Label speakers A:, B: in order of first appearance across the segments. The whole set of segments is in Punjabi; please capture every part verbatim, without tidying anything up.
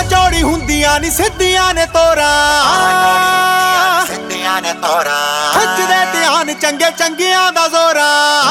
A: ਚੌੜੀ ਹੁੰਦੀਆਂ ਨੀ ਸਿੱਧੀਆਂ ਨੇ ਤੋਰਾਂ
B: ਸਿੱਧੀਆਂ ਨੇ ਤੋਰਾਂ
A: ਖਿੱਚਦੇ ਧਿਆਨ ਚੰਗੇ ਚੰਗਿਆਂ ਦਾ ਜ਼ੋਰਾ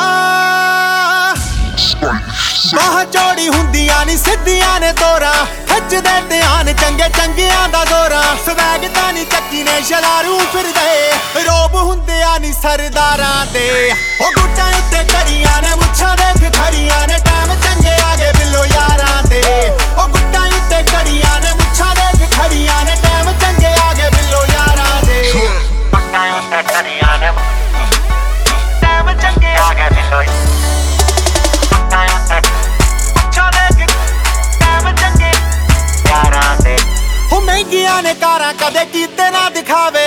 A: ਬਾਹਾਂ ਚੌੜੀ ਹੁੰਦੀਆਂ ਨੀ ਸਿੱਧੀਆਂ ਨੇ ਤੋਰਾਂ ਖਿੱਚਦੇ ਧਿਆਨ ਚੰਗੇ ਚੰਗਿਆਂ ਦਾ ਜ਼ੋਰਾ ਸਵੈਗ ਤਾਂ ਨੀ ਚੱਕੀ ਨੇ ਸ਼ਲਾਰੂ ਫਿਰਦੇ ਰੋਬ ਹੁੰਦਿਆਂ ਨੀ ਸਰਦਾਰਾਂ ਦੇ ਉਹ ਗੁੱਟਾਂ ਉੱਤੇ ਕਰੀਆਂ ਨੇ ਮੁੱਛਾਂ ਦੇਖ ਖੜੀਆਂ ਨੇ ਟਾਈਮ ਚੰਗੇ ਆ ਗਏ ਬਿੱਲੋ ਯਾਰਾਂ ਦੇ ਉਹ ਗੁੱਟਾਂ ਉੱਤੇ ਕਰੀਆਂ ਨੇ ਮੁੱਛਾਂ ਦੇਖ ਖੜੀਆਂ ਨੇ ਟਾਈਮ ਚੰਗੇ ਆ ਗਏ ਬਿੱਲੋ ਯਾਰਾਂ ਦੇ
B: ਪੱਕਾਂ ਉੱਤੇ ਕਰੀਆਂ ਨੇ ਟਾਈਮ ਚੰਗੇ ਆ ਗਏ ਬਿੱਲੋ ਪੱਕਾਂ ਉੱਤੇ ਮੁੱਛਾਂ ਦੇਖ ਟਾਈਮ ਚੰਗੇ ਯਾਰਾਂ ਦੇ
A: ਉਹ ਮਹਿੰਗੀਆਂ ਨੇ ਕਾਰਾਂ ਕਦੇ ਕੀਤੇ ਨਾ ਦਿਖਾਵੇ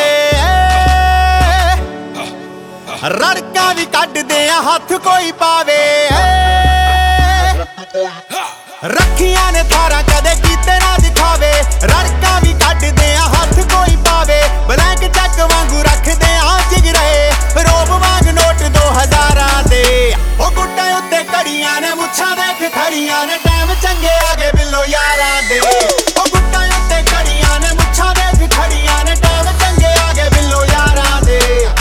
A: ਰੜਕਾਂ ਵੀ ਕੱਢਦੇ ਆ ਹੱਥ ਕੋਈ ਪਾਵੇ ਰੱਖੀਆਂ ਨੇ ਥਾਰਾਂ ਕਦੇ ਕੀਤੇ ਨਾ ਦਿਖਾਵੇ ਰੜਕਾਂ ਵੀ ਕੱਢਦੇ ਆ ਹੱਥ ਕੋਈ ਪਾਵੇ ਬਲੈਂਕ ਚੱਕ ਵਾਂਗੂ ਰੱਖਦੇ ਆ ਜਿਗਰੇ ਰੋਬ ਵਾਂਗ ਨੋਟ ਦੋ ਹਜ਼ਾਰਾਂ ਦੇ ਉਹ ਗੁੱਟਾਂ ਉੱਤੇ ਕੜੀਆਂ ਨੇ ਮੁੱਛਾਂ ਦੇਖ ਖੜੀਆਂ ਨੇ ਟਾਈਮ ਚੰਗੇ ਆ ਗਏ ਬਿੱਲੋ ਯਾਰਾਂ ਦੇ ਉਹ ਗੁੱਟਾਂ ਉੱਤੇ ਕੜੀਆਂ ਨੇ ਮੁੱਛਾਂ ਦੇਖ ਖੜੀਆਂ ਨੇ ਟਾਈਮ ਚੰਗੇ ਆ ਗਏ ਬਿੱਲੋ ਯਾਰਾਂ ਦੇ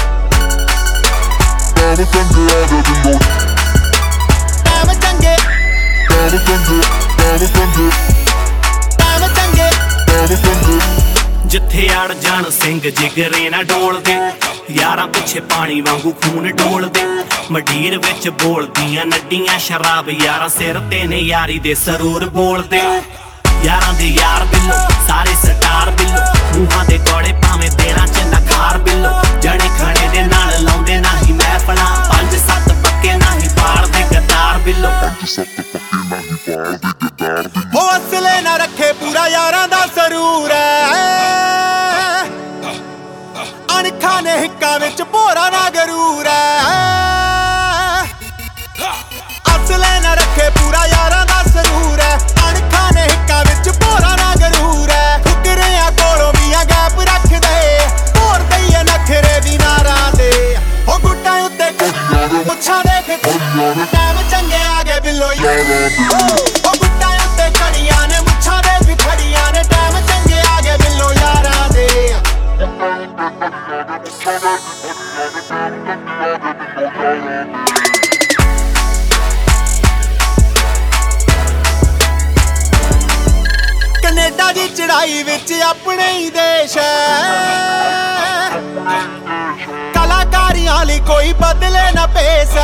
C: ਟਾਈਮ ਚੰਗੇ ਆ ਗਏ ਬਿੱਲੋ
A: ਟਾਈਮ ਚੰਗੇ
C: ਟਾਈਮ ਚੰਗੇ ਟਾਈਮ ਚੰਗੇ
A: ਟਾਈਮ ਚੰਗੇ
C: ਟਾਈਮ ਚੰਗੇ
D: ਜਿੱਥੇ ਅੜ ਜਾਣ ਸਿੰਘ ਜਿਗਰੇ ਨਾ ਡੋਲਦੇ ਯਾਰਾਂ ਪਿੱਛੇ ਪਾਣੀ ਵਾਂਗੂ ਖੂਨ ਡੋਲਦੇ ਮੰਡੀਰ ਵਿੱਚ ਬੋਲਦੀਆਂ ਨੱਡੀਆਂ ਸ਼ਰਾਬ ਯਾਰਾਂ ਸਿਰ ਤੇ ਨੇ ਯਾਰੀ ਦੇ ਸਰੂਰ ਬੋਲਦੇ ਯਾਰਾਂ ਦੇ ਯਾਰ ਬਿੱਲੋ ਸਾਰੇ ਸਟਾਰ ਬਿੱਲੋ ਮੂੰਹਾਂ ਦੇ ਕੋੜੇ ਭਾਵੇਂ ਤੇਰਾ ਚ ਨਖਾਰ ਬਿੱਲੋ ਜਣੇ ਖਣੇ ਦੇ ਨਾਲ ਲਾਉਂਦੇ ਨਹੀਂ ਮਹਿਫਲਾਂ ਪੰਜ ਸੱਤ ਪੱਕੇ ਨਹੀਂ ਪਾਲਦੇ ਗੱਦਾਰ ਬਿੱਲੋ
C: ਸੱਤ ਪੱਕੇ ਨਹੀਂ ਪਾਲਦੇ ਗੱਦਾਰ ਬਿੱਲੋ
A: ਉਹ ਅਸਲੇ ਨਾ ਰੱਖੇ ਪੂਰਾ ਯਾਰਾਂ ਦਾ ਸਰੂਰ ਐ ਅਣਖਾਂ ਨੇ ਹਿੱਕਾਂ ਵਿੱਚ ਭੋਰਾ ਨਾ ਗਰੂਰ ਐ ਅਸਲੇ ਨਾ ਰੱਖੇ ਪੂਰਾ ਯਾਰਾਂ ਦਾ ਸਰੂਰ ਐ ਅਣਖਾਂ ਨੇ ਹਿੱਕਾਂ ਵਿੱਚ ਭੋਰਾ ਨਾ ਗਰੂਰ ਐ ਠੁਕਰਿਆਂ ਕੋਲੋਂ ਵੀ ਆ ਗੈਪ ਰੱਖਦੇ ਭੋਰ ਦਈਏ ਨਖਰੇ ਵੀ ਨਾਰਾਂ ਦੇ ਉਹ ਗੁੱਟਾਂ ਉੱਤੇ ਮੁੱਛਾਂ ਦੇਖ ਟਾਈਮ ਚੰਗੇ ਆ ਗਏ ਬਿੱਲੋ ਯਾਰਾਂ ਦੇ ਉਹ ਗੁੱਟਾਂ ਉੱਤੇ ਕੜੀਆਂ ਨੇ ਮੁੱਛਾਂ ਦੇਖ ਖੜੀਆਂ ਨੇ ਟਾਈਮ ਚੰਗੇ ਆ ਗਏ ਬਿੱਲੋ ਯਾਰਾਂ ਦੇ ਕੈਨੇਡਾ ਦੀ ਚੜਾਈ ਵਿੱਚ ਆਪਣੇ ਹੀ ਦੇਸ਼ ਹੈ ਕਲਾਕਾਰੀਆਂ ਲਈ ਕੋਈ ਬਦਲੇ ਨਾ ਭੇਸ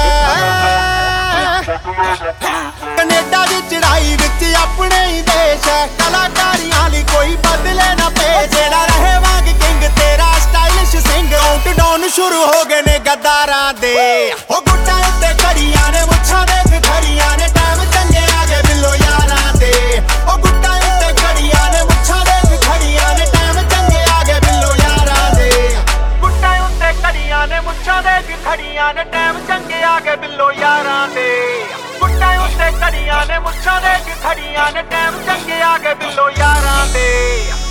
A: ਕੈਨੇਡਾ ਦੀ ਚੜਾਈ ਵਿੱਚ ਆਪਣੇ ਹੀ ਦੇਸ਼ ਹੈ ਕਲਾਕਾਰੀਆਂ ਲਈ ਕੋਈ ਬਦਲੇ ਨਾ ਭੇਸ ਜਿਹੜਾ ਰਹੇ ਵਾਂਗ ਕਿੰਗ ਤੇਰਾ ਸਟਾਈਲਿਸ਼ ਸਿੰਘ ਕਾਊਂਟਡਾਊਨ ਸ਼ੁਰੂ ਹੋ ਗਏ ਨੇ ਗੱਦਾਰਾਂ ਦੇ ਉਹ ਗੁੱਟਾਂ ਉੱਤੇ ਕੜੀਆਂ ਨੇ ਮੁੱਛਾਂ ਦੇਖ ਖੜੀਆਂ ਨੇ ਟਾਈਮ ਚੰਗੇ ਆ ਗਏ ਬਿੱਲੋ ਯਾਰਾਂ ਦੇ ਉਹ ਗੁੱਟਾਂ ਉੱਤੇ ਕੜੀਆਂ ਨੇ ਮੁੱਛਾਂ ਦੇਖ ਖੜੀਆਂ ਨੇ ਟਾਈਮ ਚੰਗੇ ਆ ਗਏ ਬਿੱਲੋ ਯਾਰਾਂ ਦੇ ਗੁੱਟਾਂ ਉੱਤੇ ਕੜੀਆਂ ਨੇ ਮੁੱਛਾਂ ਦੇਖ ਖੜੀਆਂ ਨੇ ਟਾਈਮ ਚੰਗੇ ਆ ਗਏ ਬਿੱਲੋ ਯਾਰਾਂ ਦੇ ਗੁੱਟਾਂ ਉੱਤੇ ਕੜੀਆਂ ਨੇ ਮੁੱਛਾਂ ਦੇਖ ਖੜੀਆਂ ਨੇ ਟਾਈਮ ਚੰਗੇ ਆ ਗਏ ਬਿੱਲੋ ਯਾਰਾਂ ਦੇ